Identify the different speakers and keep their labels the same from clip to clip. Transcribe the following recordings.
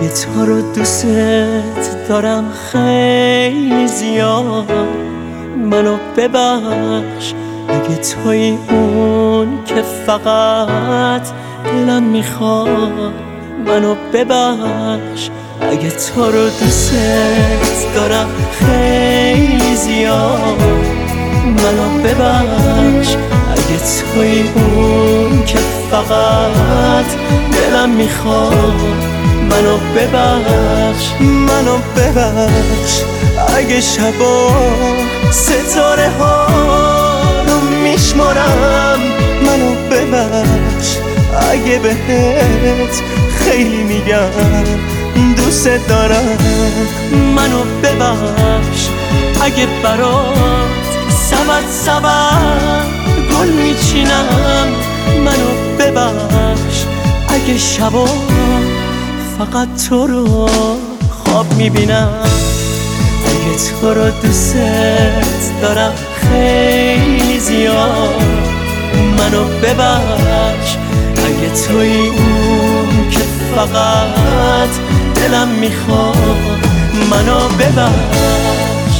Speaker 1: اگه تو رو دوست دارم خیلی زیاد، منو ببخش. اگه توی اون که فقط دلم میخواد، منو ببخش. اگه تو رو دوست دارم خیلی زیاد، منو ببخش. اگه توی اون که فقط دلم میخواد، منو ببخش. منو ببخش. اگه شبا ستاره ها رو میشمارم، منو ببخش. اگه بهت خیلی میگم دوست دارم، منو ببخش. اگه برات سبد گل میچینم، منو ببخش. اگه شبا فقط تو رو خواب میبینم، اگه تو رو دوست دارم خیلی زیاد، منو ببخش. اگه توی اون که فقط دلم میخواد، منو ببخش.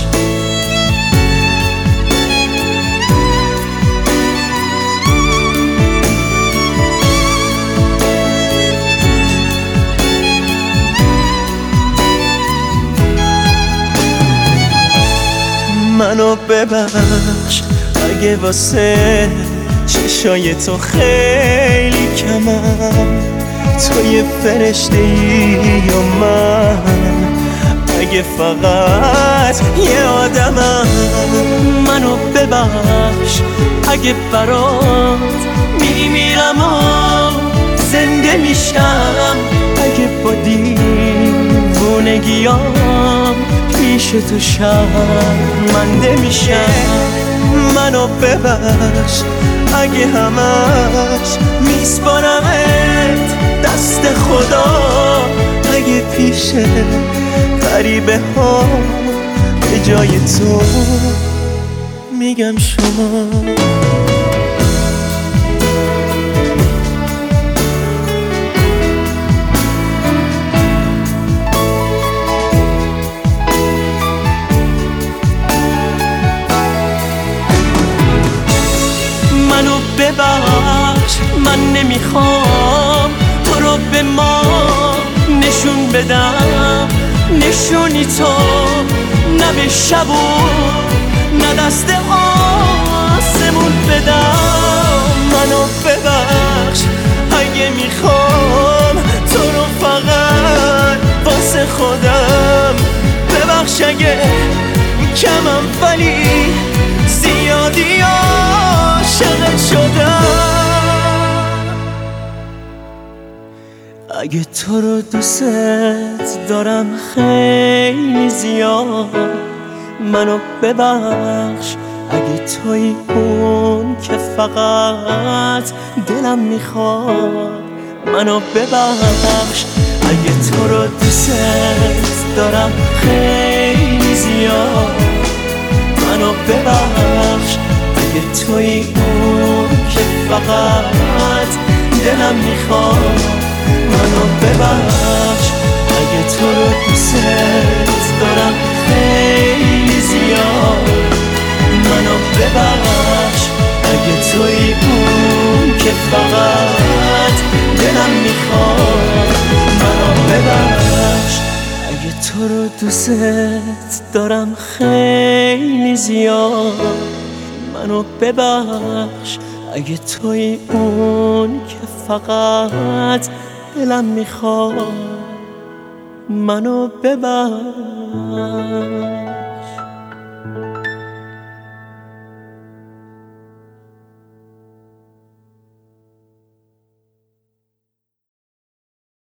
Speaker 1: منو ببخش. اگه واسه چشای تو خیلی کمم، تو یه فرشته ای یا من؟ اگه فقط یه آدمم، منو ببخش. اگه برات میمیرم و زنده میشم، اگه با دیوونگیام پیش تو شرمنده میشم، منو ببخش. اگه همش میسپارمت دست خدا، اگه پیش غریبه ها به جای تو میگم شما. منو ببخش. من نمیخوام تو رو به ما نشون بدم، نشونی تو نه به شب و نه دست آسمون بدم. منو ببخش. اگه میخوام تو رو فقط واسه خودم، ببخش. اگه کمم ولی زیادی عاشقت شدم. اگه تو رو دوست دارم خیلی زیاد، منو ببخش. اگه توی اون که فقط دلم میخواد، منو ببخش. اگه تو رو دوست دارم خیلی زیاد، منو ببخش. اگه توی اون که فقط دلم میخواد، منو ببخش. اگه تو رو دوست دارم خیلی زیاد، منو ببخش. اگه توی اون که فقط دلم میخواد، منو ببخش. اگه تو رو دوست دارم خیلی زیاد، منو ببخش. اگه توی اون که فقط دلم میخواد، منو ببخش.